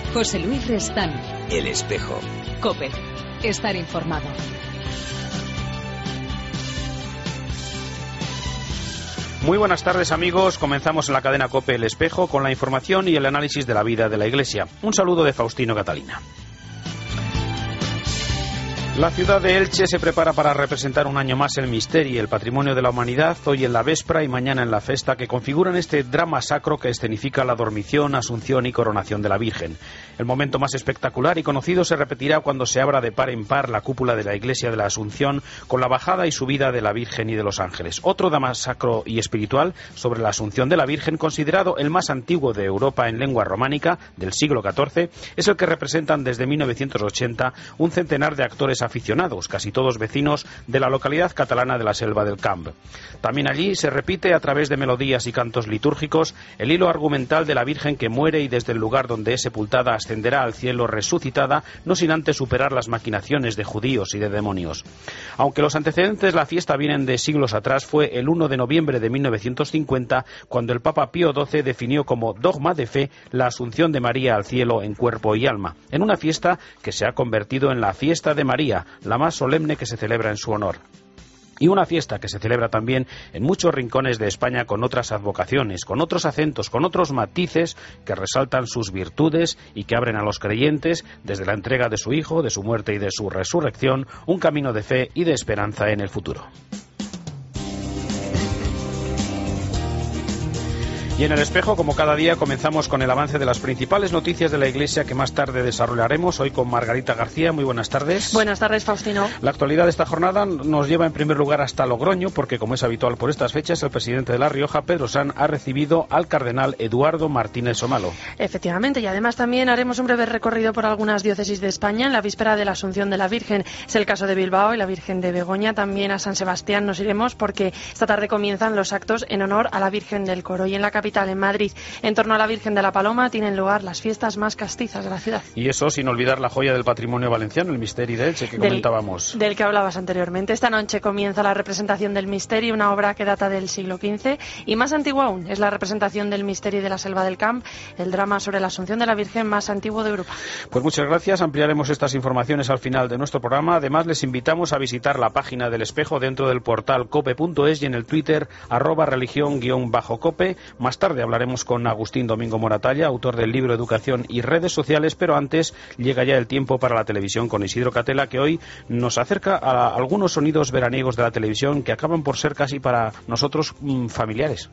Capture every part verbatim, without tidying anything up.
José Luis Restán. El Espejo. COPE. Estar informado. Muy buenas tardes, amigos. Comenzamos en la cadena COPE El Espejo con la información y el análisis de la vida de la Iglesia. Un saludo de Faustino Catalina. La ciudad de Elche se prepara para representar un año más el misterio y el patrimonio de la humanidad, hoy en la véspera y mañana en la festa, que configuran este drama sacro que escenifica la dormición, asunción y coronación de la Virgen. El momento más espectacular y conocido se repetirá cuando se abra de par en par la cúpula de la iglesia de la Asunción con la bajada y subida de la Virgen y de los ángeles. Otro drama sacro y espiritual sobre la Asunción de la Virgen, considerado el más antiguo de Europa en lengua románica del siglo catorce, es el que representan desde mil novecientos ochenta un centenar de actores aficionados, casi todos vecinos de la localidad catalana de la Selva del Camp. También allí se repite a través de melodías y cantos litúrgicos el hilo argumental de la Virgen que muere y desde el lugar donde es sepultada ascenderá al cielo resucitada, no sin antes superar las maquinaciones de judíos y de demonios. Aunque los antecedentes de la fiesta vienen de siglos atrás, fue el uno de noviembre de mil novecientos cincuenta cuando el Papa Pío doce definió como dogma de fe la asunción de María al cielo en cuerpo y alma, en una fiesta que se ha convertido en la fiesta de María, la más solemne que se celebra en su honor. Y una fiesta que se celebra también en muchos rincones de España con otras advocaciones, con otros acentos, con otros matices que resaltan sus virtudes y que abren a los creyentes, desde la entrega de su Hijo, de su muerte y de su resurrección, un camino de fe y de esperanza en el futuro. Y en El Espejo, como cada día, comenzamos con el avance de las principales noticias de la Iglesia que más tarde desarrollaremos. Hoy con Margarita García. Muy buenas tardes. Buenas tardes, Faustino. La actualidad de esta jornada nos lleva en primer lugar hasta Logroño, porque como es habitual por estas fechas, el presidente de La Rioja, Pedro Sanz, ha recibido al cardenal Eduardo Martínez Somalo. Efectivamente, y además también haremos un breve recorrido por algunas diócesis de España en la víspera de la Asunción de la Virgen. Es el caso de Bilbao y la Virgen de Begoña. También a San Sebastián nos iremos porque esta tarde comienzan los actos en honor a la Virgen del Coro. Y en la capital, en Madrid, en torno a la Virgen de la Paloma, tienen lugar las fiestas más castizas de la ciudad. Y eso sin olvidar la joya del patrimonio valenciano, el Misterio de Elche, que del, comentábamos. Del que hablabas anteriormente. Esta noche comienza la representación del Misterio, una obra que data del siglo quince, y más antigua aún es la representación del Misterio de la Selva del Camp, el drama sobre la Asunción de la Virgen más antiguo de Europa. Pues muchas gracias, ampliaremos estas informaciones al final de nuestro programa. Además, les invitamos a visitar la página del Espejo dentro del portal cope punto es y en el Twitter arroba religión guión bajo cope. Más tarde hablaremos con Agustín Domingo Moratalla, autor del libro Educación y Redes Sociales, pero antes llega ya el tiempo para la televisión con Isidro Catela, que hoy nos acerca a algunos sonidos veraniegos de la televisión que acaban por ser casi para nosotros mmm, familiares.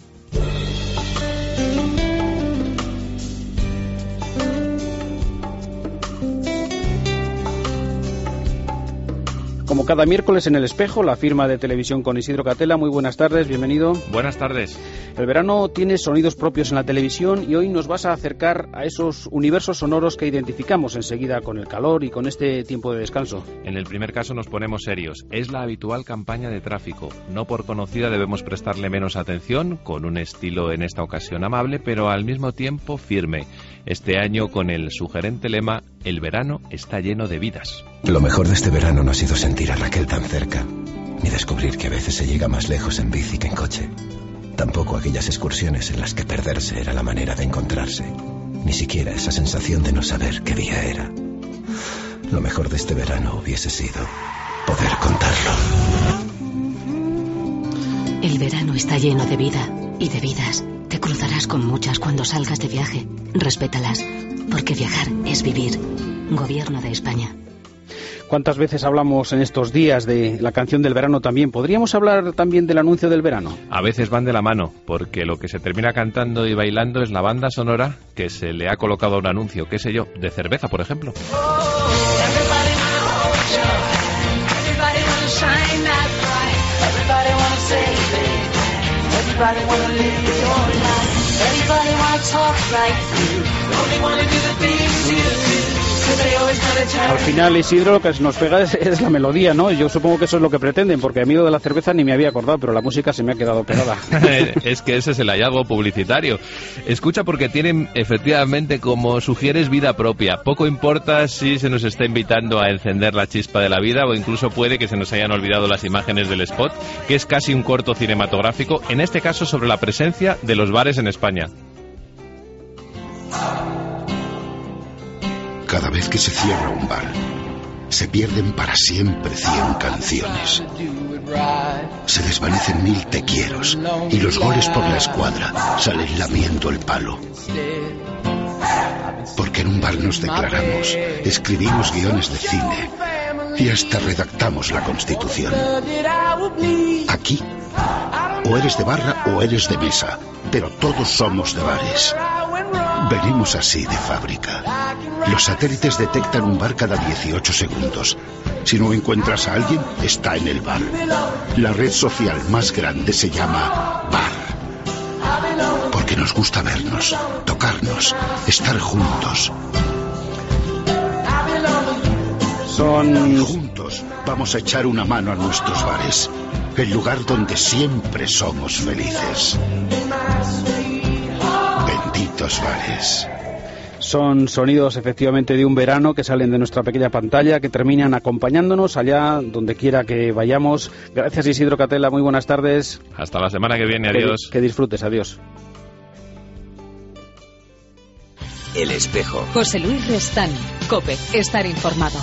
Como cada miércoles en El Espejo, la firma de televisión con Isidro Catela. Muy buenas tardes, bienvenido. Buenas tardes. El verano tiene sonidos propios en la televisión y hoy nos vas a acercar a esos universos sonoros que identificamos enseguida con el calor y con este tiempo de descanso. En el primer caso nos ponemos serios. Es la habitual campaña de tráfico. No por conocida debemos prestarle menos atención, con un estilo en esta ocasión amable, pero al mismo tiempo firme. Este año con el sugerente lema: el verano está lleno de vidas. Lo mejor de este verano no ha sido sentir a Raquel tan cerca, ni descubrir que a veces se llega más lejos en bici que en coche. Tampoco aquellas excursiones en las que perderse era la manera de encontrarse. Ni siquiera esa sensación de no saber qué día era. Lo mejor de este verano hubiese sido poder contarlo. El verano está lleno de vida y de vidas. Te cruzarás con muchas cuando salgas de viaje. Respétalas, porque viajar es vivir. Gobierno de España. ¿Cuántas veces hablamos en estos días de la canción del verano también? ¿Podríamos hablar también del anuncio del verano? A veces van de la mano, porque lo que se termina cantando y bailando es la banda sonora que se le ha colocado a un anuncio, qué sé yo, de cerveza, por ejemplo. Al final, Isidro, lo que nos pega es, es la melodía, ¿no? Yo supongo que eso es lo que pretenden, porque a mí de la cerveza ni me había acordado, pero la música se me ha quedado pegada. Es que ese es el hallazgo publicitario. Escucha, porque tienen efectivamente, como sugieres, vida propia. Poco importa si se nos está invitando a encender la chispa de la vida, o incluso puede que se nos hayan olvidado las imágenes del spot, que es casi un corto cinematográfico, en este caso sobre la presencia de los bares en España. Cada vez que se cierra un bar, se pierden para siempre cien canciones. Se desvanecen mil te quieros y los goles por la escuadra salen lamiendo el palo. Porque en un bar nos declaramos, escribimos guiones de cine y hasta redactamos la Constitución. Aquí, o eres de barra o eres de mesa, pero todos somos de bares. Venimos así de fábrica. Los satélites detectan un bar cada dieciocho segundos. Si no encuentras a alguien, está en el bar. La red social más grande se llama Bar. Porque nos gusta vernos, tocarnos, estar juntos. Son... Juntos vamos a echar una mano a nuestros bares. El lugar donde siempre somos felices. Benditos bares. Son sonidos efectivamente de un verano que salen de nuestra pequeña pantalla, que terminan acompañándonos allá donde quiera que vayamos. Gracias, Isidro Catela, muy buenas tardes. Hasta la semana que viene, adiós. Que, que disfrutes, adiós. El Espejo. José Luis Restán, COPE, estar informado.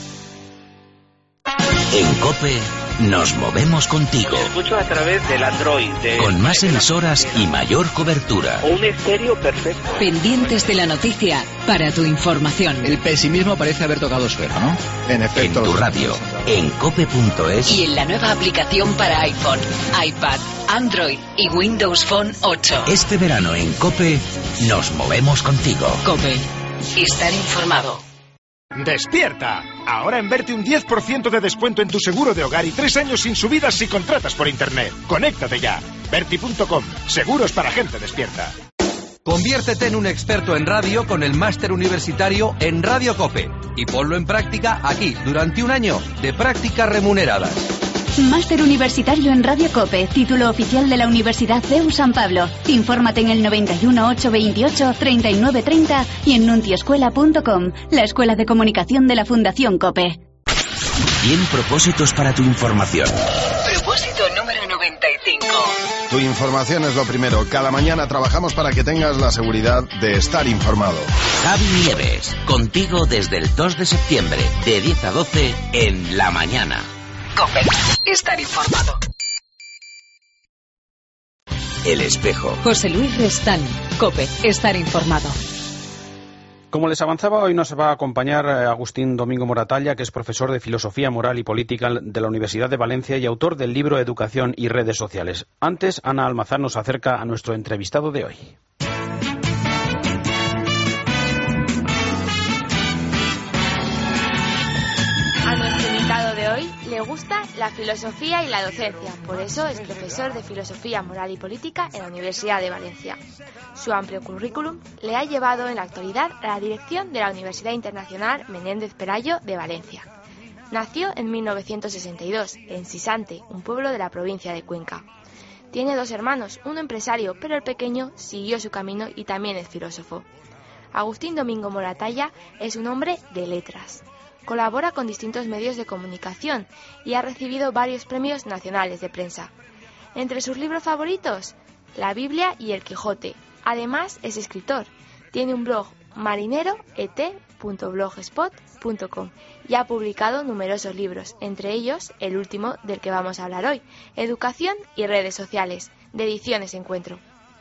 En COPE nos movemos contigo. Te escucho a través del Android. De... Con más emisoras y mayor cobertura. O un estéreo perfecto. Pendientes de la noticia para tu información. El pesimismo parece haber tocado suelo, ¿no? En efecto. En tu radio, en cope punto es. Y en la nueva aplicación para iPhone, iPad, Android y Windows Phone ocho. Este verano en COPE nos movemos contigo. COPE, estar informado. ¡Despierta! Ahora en Berti un diez por ciento de descuento en tu seguro de hogar y tres años sin subidas si contratas por internet. ¡Conéctate ya! Berti punto com. Seguros para gente despierta. Conviértete en un experto en radio con el máster universitario en Radio COPE y ponlo en práctica aquí durante un año de prácticas remuneradas. Máster universitario en Radio COPE, título oficial de la Universidad C E U San Pablo. Infórmate en el noventa y uno, ochocientos veintiocho, treinta y nueve treinta y en nuntiescuela punto com, la escuela de comunicación de la Fundación COPE. cien propósitos para tu información. Propósito número noventa y cinco. Tu información es lo primero. Cada mañana trabajamos para que tengas la seguridad de estar informado. Javi Nieves, contigo desde el dos de septiembre, de diez a doce en La Mañana. COPE, estar informado. El Espejo. José Luis Restán, COPE, estar informado. Como les avanzaba, hoy nos va a acompañar Agustín Domingo Moratalla, que es profesor de Filosofía Moral y Política de la Universidad de Valencia y autor del libro Educación y Redes Sociales. Antes, Ana Almazán nos acerca a nuestro entrevistado de hoy. A nuestro invitado de hoy le gusta la filosofía y la docencia, por eso es profesor de Filosofía Moral y Política en la Universidad de Valencia. Su amplio currículum le ha llevado en la actualidad a la dirección de la Universidad Internacional Menéndez Pelayo de Valencia. Nació en mil novecientos sesenta y dos en Sisante, un pueblo de la provincia de Cuenca. Tiene dos hermanos, uno empresario, pero el pequeño siguió su camino y también es filósofo. Agustín Domingo Moratalla es un hombre de letras. Colabora con distintos medios de comunicación y ha recibido varios premios nacionales de prensa. Entre sus libros favoritos, La Biblia y El Quijote. Además, es escritor. Tiene un blog marinero e t punto blogspot punto com y ha publicado numerosos libros, entre ellos el último del que vamos a hablar hoy, Educación y Redes Sociales, de Ediciones Encuentro.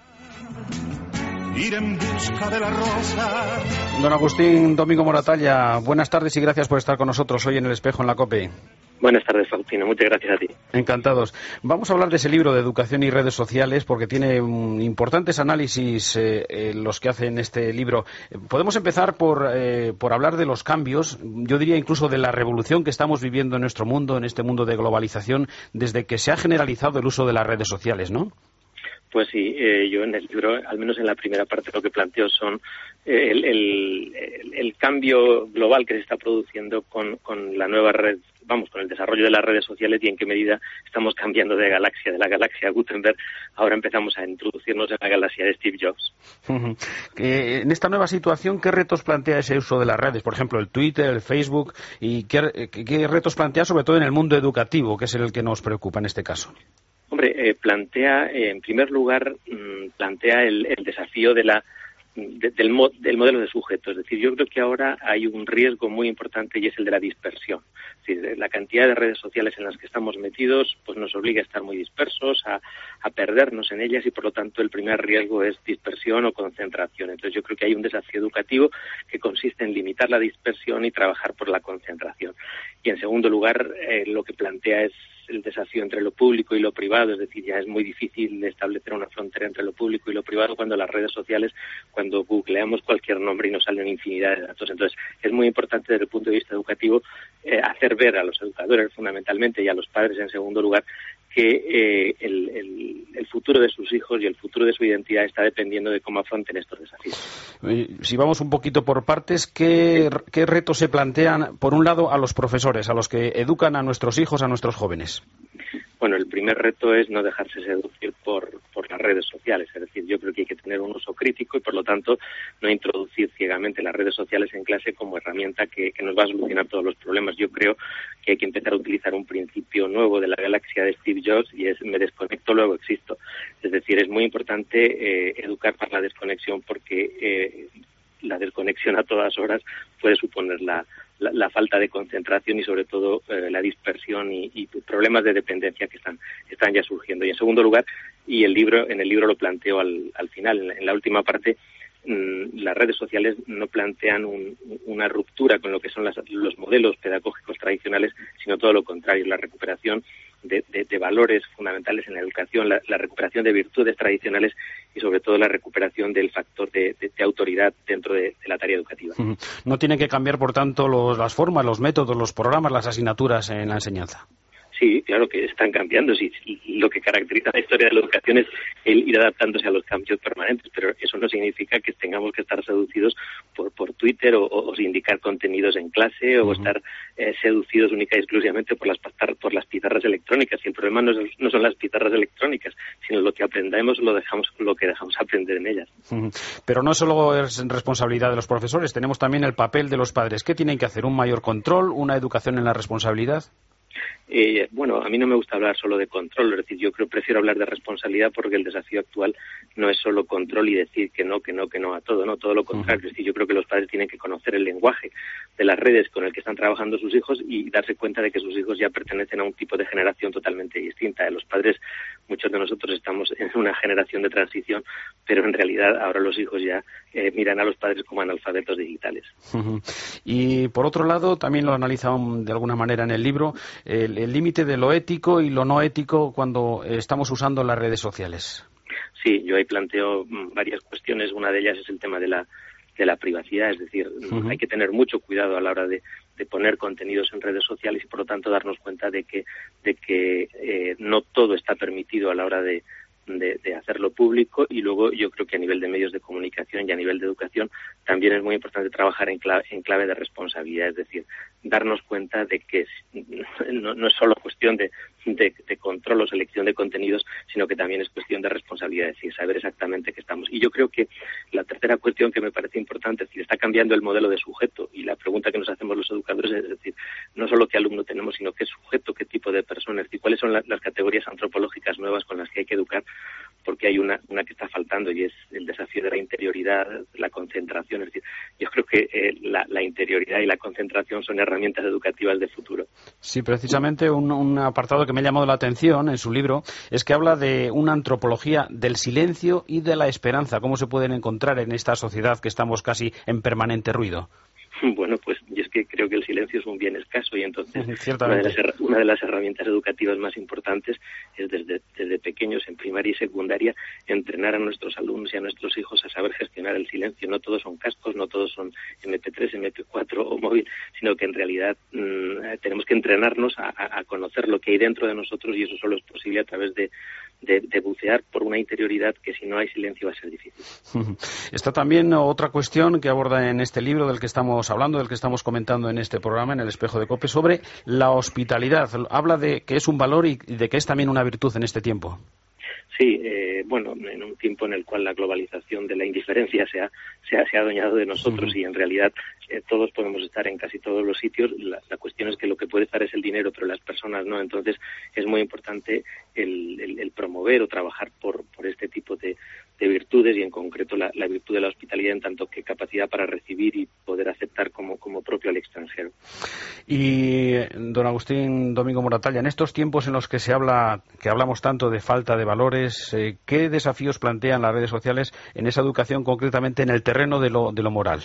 Ir en busca de la rosa. Don Agustín Domingo Moratalla, buenas tardes y gracias por estar con nosotros hoy en El Espejo en la COPE. Buenas tardes, Faustino. Muchas gracias a ti. Encantados. Vamos a hablar de ese libro de Educación y Redes Sociales porque tiene um, importantes análisis eh, eh, los que hacen este libro. Podemos empezar por, eh, por hablar de los cambios, yo diría incluso de la revolución que estamos viviendo en nuestro mundo, en este mundo de globalización, desde que se ha generalizado el uso de las redes sociales, ¿no? Pues sí, eh, yo en el libro, al menos en la primera parte, lo que planteo son eh, el, el, el cambio global que se está produciendo con, con la nueva red, vamos, con el desarrollo de las redes sociales y en qué medida estamos cambiando de galaxia, de la galaxia Gutenberg, ahora empezamos a introducirnos en la galaxia de Steve Jobs. Uh-huh. Eh, en esta nueva situación, ¿qué retos plantea ese uso de las redes? Por ejemplo, el Twitter, el Facebook, y qué, qué retos plantea sobre todo en el mundo educativo, que es el que nos preocupa en este caso. Hombre, eh, plantea, eh, en primer lugar, mmm, plantea el, el desafío de la de, del, mo, del modelo de sujeto. Es decir, yo creo que ahora hay un riesgo muy importante y es el de la dispersión. Es decir, la cantidad de redes sociales en las que estamos metidos pues nos obliga a estar muy dispersos, a, a perdernos en ellas y por lo tanto el primer riesgo es dispersión o concentración. Entonces yo creo que hay un desafío educativo que consiste en limitar la dispersión y trabajar por la concentración. Y en segundo lugar, eh, lo que plantea es el desafío entre lo público y lo privado, es decir, ya es muy difícil establecer una frontera entre lo público y lo privado cuando las redes sociales, cuando googleamos cualquier nombre y nos salen infinidad de datos. Entonces, es muy importante desde el punto de vista educativo eh, hacer ver a los educadores fundamentalmente y a los padres en segundo lugar que eh, el, el, el futuro de sus hijos y el futuro de su identidad está dependiendo de cómo afronten estos desafíos. Si vamos un poquito por partes, ¿qué, qué retos se plantean, por un lado, a los profesores, a los que educan a nuestros hijos, a nuestros jóvenes? Bueno, el primer reto es no dejarse seducir por, por las redes sociales. Es decir, yo creo que hay que tener un uso crítico y, por lo tanto, no introducir ciegamente las redes sociales en clase como herramienta que, que nos va a solucionar todos los problemas. Yo creo que hay que empezar a utilizar un principio nuevo de la galaxia de Steve Jobs y es me desconecto, luego existo. Es decir, es muy importante eh, educar para la desconexión porque eh, la desconexión a todas horas puede suponer la La, la falta de concentración y sobre todo eh, la dispersión y, y problemas de dependencia que están están ya surgiendo. Y en segundo lugar, y el libro en el libro lo planteo al, al final, en la, en la última parte, mmm, las redes sociales no plantean un, una ruptura con lo que son las, los modelos pedagógicos tradicionales, sino todo lo contrario, la recuperación de, de, de valores fundamentales en la educación, la, la recuperación de virtudes tradicionales y sobre todo la recuperación del factor de, de, de autoridad dentro de, de la tarea educativa. No tienen que cambiar, por tanto, los, las formas, los métodos, los programas, las asignaturas en la enseñanza. Sí, claro que están cambiando. Sí, lo que caracteriza la historia de la educación es el ir adaptándose a los cambios permanentes, pero eso no significa que tengamos que estar seducidos por, por Twitter o, o indicar contenidos en clase o uh-huh. estar eh, seducidos única y exclusivamente por las, por las pizarras electrónicas. Y el problema no, es, no son las pizarras electrónicas, sino lo que aprendemos, lo dejamos, lo que dejamos aprender en ellas. Uh-huh. Pero no solo es responsabilidad de los profesores, tenemos también el papel de los padres. ¿Qué tienen que hacer? ¿Un mayor control? ¿Una educación en la responsabilidad? Eh, bueno, a mí no me gusta hablar solo de control, es decir, yo creo prefiero hablar de responsabilidad porque el desafío actual no es solo control y decir que no, que no, que no a todo, no, todo lo contrario. Uh-huh. Es decir, yo creo que los padres tienen que conocer el lenguaje de las redes con el que están trabajando sus hijos y darse cuenta de que sus hijos ya pertenecen a un tipo de generación totalmente distinta. Los padres, muchos de nosotros estamos en una generación de transición, pero en realidad ahora los hijos ya eh, miran a los padres como analfabetos digitales. Uh-huh. Y por otro lado, también lo analizan de alguna manera en el libro, el límite de lo ético y lo no ético cuando estamos usando las redes sociales. Sí, yo ahí planteo varias cuestiones. Una de ellas es el tema de la de la privacidad, es decir, uh-huh. hay que tener mucho cuidado a la hora de, de poner contenidos en redes sociales y por lo tanto darnos cuenta de que de que eh, no todo está permitido a la hora de De, de hacerlo público y luego yo creo que a nivel de medios de comunicación y a nivel de educación también es muy importante trabajar en clave, en clave de responsabilidad, es decir, darnos cuenta de que no, no es solo cuestión de, de, de control o selección de contenidos, sino que también es cuestión de responsabilidad, es decir, saber exactamente qué estamos. Y yo creo que la tercera cuestión que me parece importante, es decir, está cambiando el modelo de sujeto y la pregunta que nos hacemos los educadores es decir, no solo qué alumno tenemos, sino qué sujeto, qué tipo de personas y cuáles son la, las categorías antropológicas nuevas con las que hay que educar, porque hay una, una que está faltando y es el desafío de la interioridad, la concentración. Es decir, yo creo que eh, la, la interioridad y la concentración son herramientas educativas de futuro. Sí, precisamente un, un apartado que me ha llamado la atención en su libro es que habla de una antropología del silencio y de la esperanza. ¿Cómo se pueden encontrar en esta sociedad que estamos casi en permanente ruido? Bueno, pues yo es que creo que el silencio es un bien escaso y entonces una de, las, una de las herramientas educativas más importantes es desde, desde pequeños, en primaria y secundaria, entrenar a nuestros alumnos y a nuestros hijos a saber gestionar el silencio. No todos son cascos, no todos son eme pe tres, eme pe cuatro o móvil, sino que en realidad mmm, tenemos que entrenarnos a, a, a conocer lo que hay dentro de nosotros y eso solo es posible a través de, de, de bucear por una interioridad que si no hay silencio va a ser difícil. Está también otra cuestión que aborda en este libro del que estamos hablando, del que estamos comentando en este programa, en el Espejo de COPE, sobre la hospitalidad. Habla de que es un valor y de que es también una virtud en este tiempo. Sí, eh, bueno, en un tiempo en el cual la globalización de la indiferencia se ha, se ha, se ha adueñado de nosotros uh-huh. y en realidad eh, todos podemos estar en casi todos los sitios. La, la cuestión es que lo que puede estar es el dinero, pero las personas no. Entonces es muy importante el, el, el promover o trabajar por, por este tipo de, de virtudes y en concreto la, la virtud de la hospitalidad en tanto que capacidad para recibir y poder aceptar como, como propio al extranjero. Y don Agustín Domingo Moratalla, en estos tiempos en los que se habla, que hablamos tanto de falta de valores, eh, ¿qué desafíos plantean las redes sociales en esa educación, concretamente en el terreno de lo, de lo moral?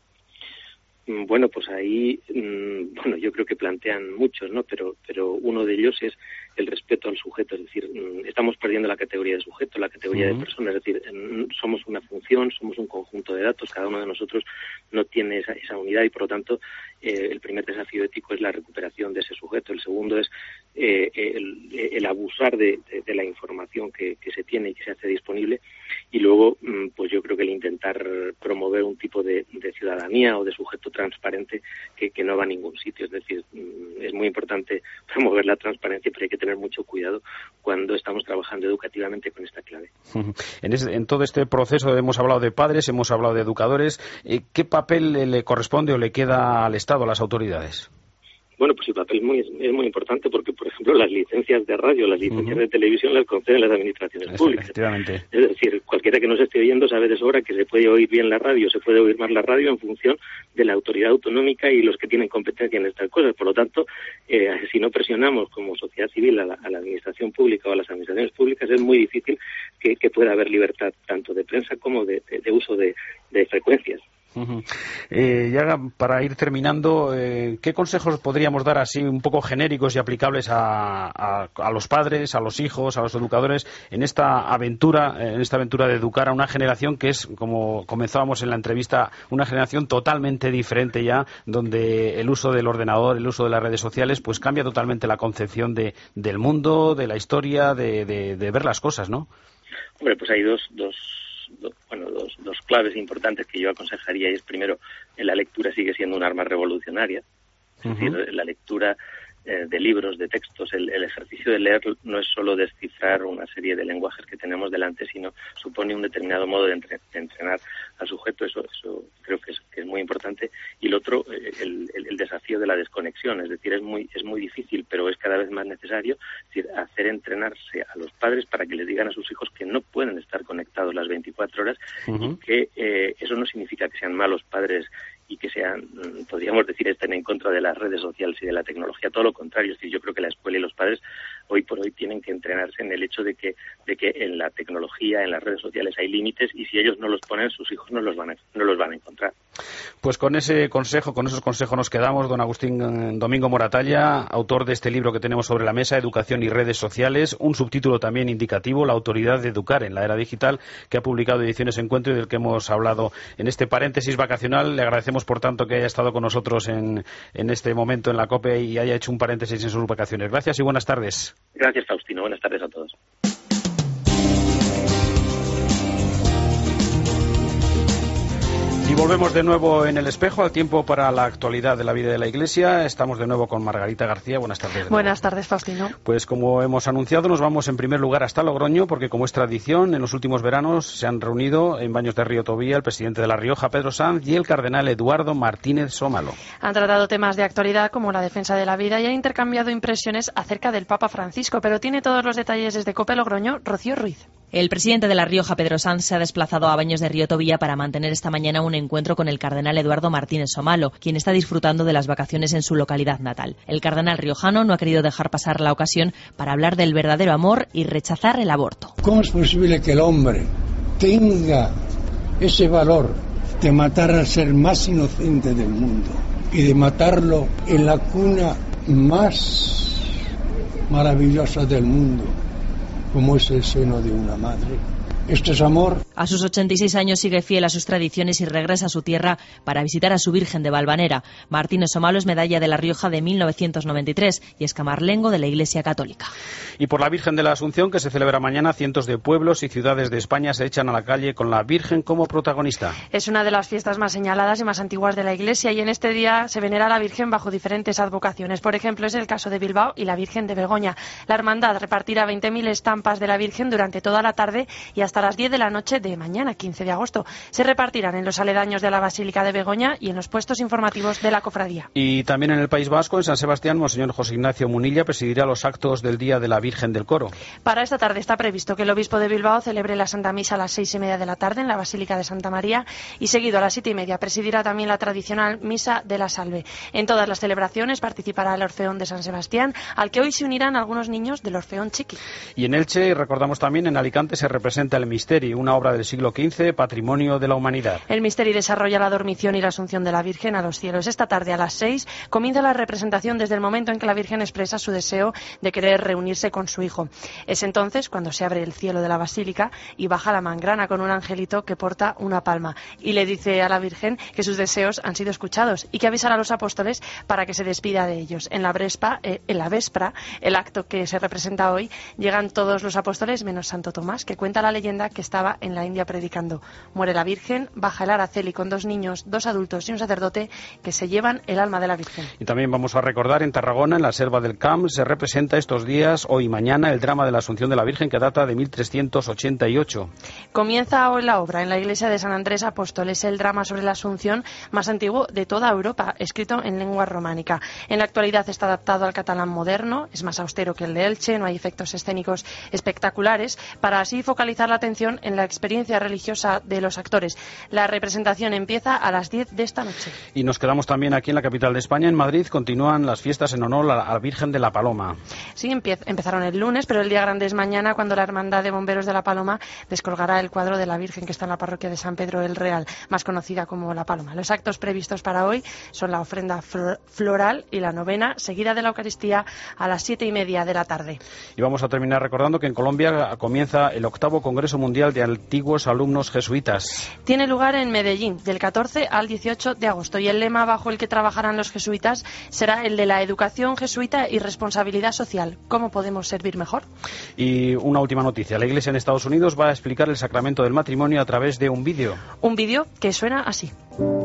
Bueno, pues ahí, bueno, yo creo que plantean muchos, ¿no? Pero, pero uno de ellos es el respeto al sujeto, es decir, estamos perdiendo la categoría de sujeto, la categoría uh-huh. de persona, es decir, somos una función, somos un conjunto de datos, cada uno de nosotros no tiene esa, esa unidad y por lo tanto eh, el primer desafío ético es la recuperación de ese sujeto, el segundo es eh, el, el abusar de, de, de la información que, que se tiene y que se hace disponible y luego, pues yo creo que el intentar promover un tipo de, de ciudadanía o de sujeto transparente que, que no va a ningún sitio, es decir, es muy importante promover la transparencia, pero hay que tener mucho cuidado cuando estamos trabajando educativamente con esta clave. En, ese, en todo este proceso hemos hablado de padres, hemos hablado de educadores. ¿Qué papel le corresponde o le queda al Estado, a las autoridades? Bueno, pues el papel es muy, es muy importante porque, por ejemplo, las licencias de radio, las licencias uh-huh. de televisión las conceden las administraciones públicas. Efectivamente. Es decir, cualquiera que nos esté oyendo sabe de sobra que se puede oír bien la radio, se puede oír más la radio en función de la autoridad autonómica y los que tienen competencia en estas cosas. Por lo tanto, eh, si no presionamos como sociedad civil a la, a la administración pública o a las administraciones públicas, es muy difícil que, que pueda haber libertad tanto de prensa como de, de, de uso de, de frecuencias. Uh-huh. Eh, ya para ir terminando, eh, ¿qué consejos podríamos dar así un poco genéricos y aplicables a, a, a los padres, a los hijos, a los educadores en esta aventura, en esta aventura de educar a una generación que es, como comenzábamos en la entrevista, una generación totalmente diferente ya, donde el uso del ordenador, el uso de las redes sociales, pues cambia totalmente la concepción de, del mundo, de la historia, de, de, de ver las cosas, ¿no? Hombre, pues hay dos, dos Dos, bueno, dos, dos claves importantes que yo aconsejaría y es primero, la lectura sigue siendo un arma revolucionaria, es uh-huh. decir, la lectura eh, de libros, de textos, el, el ejercicio de leer no es solo descifrar una serie de lenguajes que tenemos delante, sino supone un determinado modo de, entre, de entrenar al sujeto, eso, eso creo que es, que es muy importante. Y el otro, el, el, el desafío de la desconexión, es decir, es muy, es muy difícil, pero es cada vez más necesario, es decir, hacer entrenarse a los padres para que les digan a sus hijos que no pueden estar conectados las veinticuatro horas uh-huh. y que eh, eso no significa que sean malos padres y que sean, podríamos decir, estén en contra de las redes sociales y de la tecnología, todo lo contrario. Es decir, yo creo que la escuela y los padres hoy por hoy tienen que entrenarse en el hecho de que de que en la tecnología, en las redes sociales hay límites y si ellos no los ponen, sus hijos no los van a, no los van a encontrar. Pues con ese consejo, con esos consejos nos quedamos, don Agustín Domingo Moratalla, autor de este libro que tenemos sobre la mesa, Educación y redes sociales, un subtítulo también indicativo, La autoridad de educar en la era digital, que ha publicado Ediciones Encuentro y del que hemos hablado en este paréntesis vacacional. Le agradecemos por tanto que haya estado con nosotros en, en este momento en la COPE y haya hecho un paréntesis en sus vacaciones. Gracias y buenas tardes. Gracias, Faustino. Buenas tardes a todos. Y volvemos de nuevo en el espejo, al tiempo para la actualidad de la vida de la Iglesia. Estamos de nuevo con Margarita García. Buenas tardes. Buenas tardes, Faustino. Pues como hemos anunciado, nos vamos en primer lugar hasta Logroño, porque como es tradición, en los últimos veranos se han reunido en Baños de Río Tobía el presidente de La Rioja, Pedro Sanz, y el cardenal Eduardo Martínez Sómalo. Han tratado temas de actualidad como la defensa de la vida y han intercambiado impresiones acerca del Papa Francisco, pero tiene todos los detalles desde COPE Logroño, Rocío Ruiz. El presidente de La Rioja, Pedro Sanz, se ha desplazado a Baños de Río Tobía para mantener esta mañana un encuentro con el cardenal Eduardo Martínez Sómalo, quien está disfrutando de las vacaciones en su localidad natal. El cardenal riojano no ha querido dejar pasar la ocasión para hablar del verdadero amor y rechazar el aborto. ¿Cómo es posible que el hombre tenga ese valor de matar al ser más inocente del mundo y de matarlo en la cuna más maravillosa del mundo, como es el seno de una madre? Esto es amor. A sus ochenta y seis años sigue fiel a sus tradiciones y regresa a su tierra para visitar a su Virgen de Valvanera. Martínez Sómalo es medalla de La Rioja de mil novecientos noventa y tres y es camarlengo de la Iglesia Católica. Y por la Virgen de la Asunción, que se celebra mañana, cientos de pueblos y ciudades de España se echan a la calle con la Virgen como protagonista. Es una de las fiestas más señaladas y más antiguas de la Iglesia y en este día se venera a la Virgen bajo diferentes advocaciones. Por ejemplo, es el caso de Bilbao y la Virgen de Begoña. La hermandad repartirá veinte mil estampas de la Virgen durante toda la tarde y hasta hasta las diez de la noche de mañana, quince de agosto. Se repartirán en los aledaños de la Basílica de Begoña y en los puestos informativos de la cofradía. Y también en el País Vasco, en San Sebastián, Monseñor José Ignacio Munilla presidirá los actos del Día de la Virgen del Coro. Para esta tarde está previsto que el obispo de Bilbao celebre la Santa Misa a las seis y media de la tarde en la Basílica de Santa María y seguido a las siete y media presidirá también la tradicional Misa de la Salve. En todas las celebraciones participará el Orfeón de San Sebastián, al que hoy se unirán algunos niños del Orfeón Chiqui. Y en Elche, recordamos también, en Alicante se representa el Misteri, una obra del siglo quince, patrimonio de la humanidad. El Misteri desarrolla la dormición y la asunción de la Virgen a los cielos. Esta tarde a las seis comienza la representación desde el momento en que la Virgen expresa su deseo de querer reunirse con su hijo. Es entonces cuando se abre el cielo de la Basílica y baja la mangrana con un angelito que porta una palma y le dice a la Virgen que sus deseos han sido escuchados y que avisará a los apóstoles para que se despida de ellos. En la, Brespa, eh, en la Véspera, el acto que se representa hoy, llegan todos los apóstoles menos Santo Tomás, que cuenta la leyenda que estaba en la India predicando. Muere la Virgen, baja el araceli con dos niños, dos adultos y un sacerdote que se llevan el alma de la Virgen. Y también vamos a recordar en Tarragona, en la Selva del Camp, se representa estos días, hoy y mañana, el drama de la Asunción de la Virgen, que data de mil trescientos ochenta y ocho. Comienza hoy la obra en la iglesia de San Andrés Apóstol. Es el drama sobre la Asunción más antiguo de toda Europa, escrito en lengua románica. En la actualidad está adaptado al catalán moderno, es más austero que el de Elche, no hay efectos escénicos espectaculares, para así focalizar la atención en la experiencia religiosa de los actores. La representación empieza a las diez de esta noche. Y nos quedamos también aquí en la capital de España, en Madrid. Continúan las fiestas en honor a la Virgen de la Paloma. Sí, empezaron el lunes, pero el día grande es mañana, cuando la Hermandad de Bomberos de la Paloma descolgará el cuadro de la Virgen que está en la parroquia de San Pedro el Real, más conocida como La Paloma. Los actos previstos para hoy son la ofrenda floral y la novena, seguida de la Eucaristía a las siete y media de la tarde. Y vamos a terminar recordando que en Colombia comienza el octavo Congreso Mundial de Antiguos Alumnos Jesuitas. Tiene lugar en Medellín, del catorce al dieciocho de agosto, y el lema bajo el que trabajarán los jesuitas será el de la educación jesuita y responsabilidad social. ¿Cómo podemos servir mejor? Y una última noticia. La Iglesia en Estados Unidos va a explicar el sacramento del matrimonio a través de un vídeo. Un vídeo que suena así.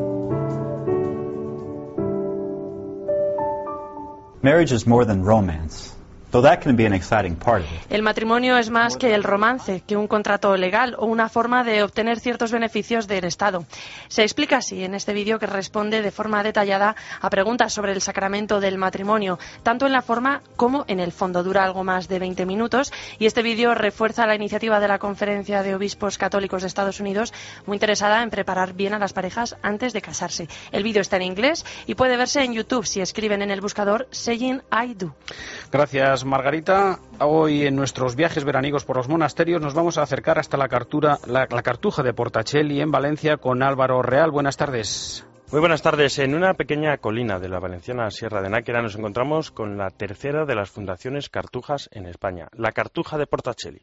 Marriage is more than romance. Though that can be an exciting part of it. El matrimonio es más que el romance, que un contrato legal o una forma de obtener ciertos beneficios del Estado. Se explica así en este vídeo, que responde de forma detallada a preguntas sobre el sacramento del matrimonio, tanto en la forma como en el fondo. Dura algo más de veinte minutos y este vídeo refuerza la iniciativa de la Conferencia de Obispos Católicos de Estados Unidos, muy interesada en preparar bien a las parejas antes de casarse. El vídeo está en inglés y puede verse en YouTube si escriben en el buscador Saying I Do. Gracias, Margarita. Hoy en nuestros viajes veraniegos por los monasterios nos vamos a acercar hasta la, cartura, la, la Cartuja de Portacelli en Valencia con Álvaro Real. Buenas tardes. Muy buenas tardes. En una pequeña colina de la valenciana Sierra de Náquera nos encontramos con la tercera de las fundaciones cartujas en España, la Cartuja de Portacelli.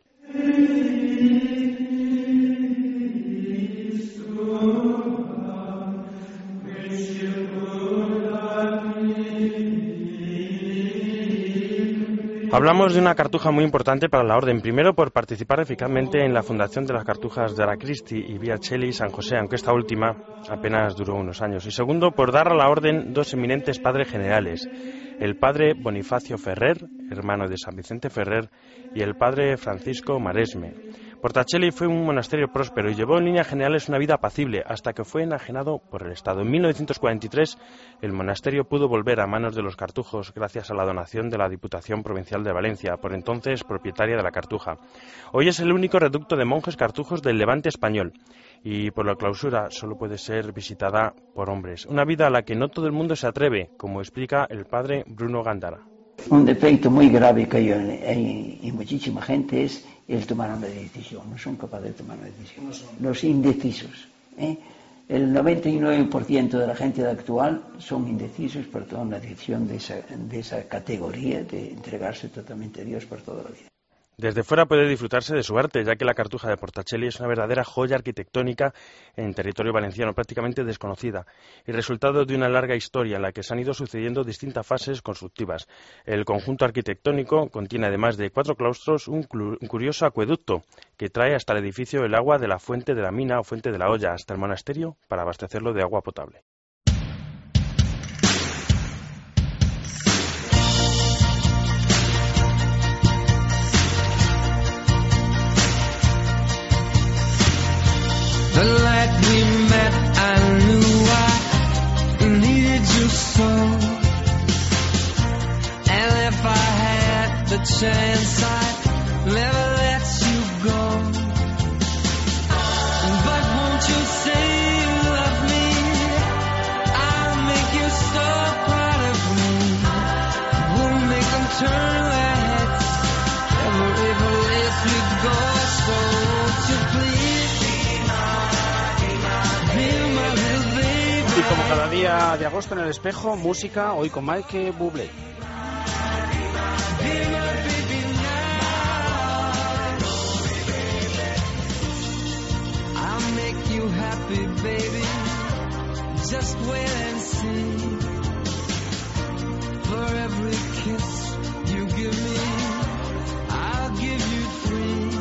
Hablamos de una cartuja muy importante para la orden, primero por participar eficazmente en la fundación de las cartujas de Aracristi y Viacelli y San José, aunque esta última apenas duró unos años, y segundo por dar a la orden dos eminentes padres generales, el padre Bonifacio Ferrer, hermano de San Vicente Ferrer, y el padre Francisco Maresme. Portacelli fue un monasterio próspero y llevó en líneas generales una vida apacible hasta que fue enajenado por el Estado. En mil novecientos cuarenta y tres el monasterio pudo volver a manos de los cartujos gracias a la donación de la Diputación Provincial de Valencia, por entonces propietaria de la Cartuja. Hoy es el único reducto de monjes cartujos del Levante español y por la clausura solo puede ser visitada por hombres. Una vida a la que no todo el mundo se atreve, como explica el padre Bruno Gándara. Un defecto muy grave que hay en, en, en muchísima gente es el tomar una decisión. No son capaces de tomar una decisión. Los indecisos. ¿eh? El noventa y nueve por ciento de la gente actual son indecisos por tomar una decisión de esa, de esa categoría, de entregarse totalmente a Dios por toda la vida. Desde fuera puede disfrutarse de su arte, ya que la Cartuja de Portacelli es una verdadera joya arquitectónica en territorio valenciano, prácticamente desconocida, y resultado de una larga historia en la que se han ido sucediendo distintas fases constructivas. El conjunto arquitectónico contiene, además de cuatro claustros, un, un curioso acueducto que trae hasta el edificio el agua de la fuente de la mina o fuente de la olla hasta el monasterio para abastecerlo de agua potable. The night we met, I knew I needed you so. And if I had the chance, I'd never let you go. But won't you say you love me? I'll make you so proud of me. We'll make them turn their heads every place we go. So won't you please be my little baby? Y como cada día de agosto en el espejo, música, hoy con Michael Bublé. I'll make you happy, baby. Just wait and see. For every kiss you give me, I'll give you three.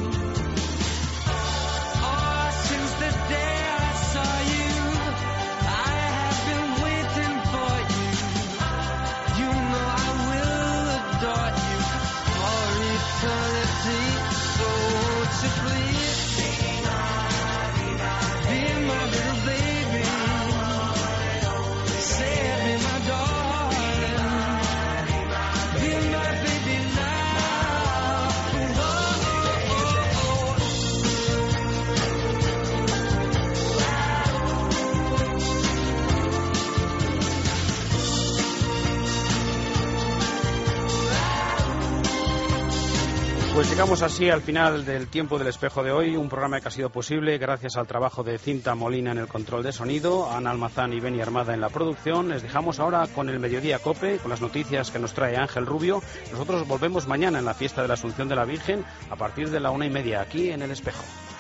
Oh, since the day I saw you, I have been waiting for you. You know I will adore you for eternity. So won't you please be my little baby? Say be my darling. Be my baby now. Oh, oh, Pues llegamos así al final del tiempo del espejo de hoy, un programa que ha sido posible gracias al trabajo de Cinta Molina en el control de sonido, Ana Almazán y Beni Armada en la producción. Les dejamos ahora con el Mediodía Cope, con las noticias que nos trae Ángel Rubio. Nosotros volvemos mañana en la fiesta de la Asunción de la Virgen a partir de la una y media aquí en el espejo.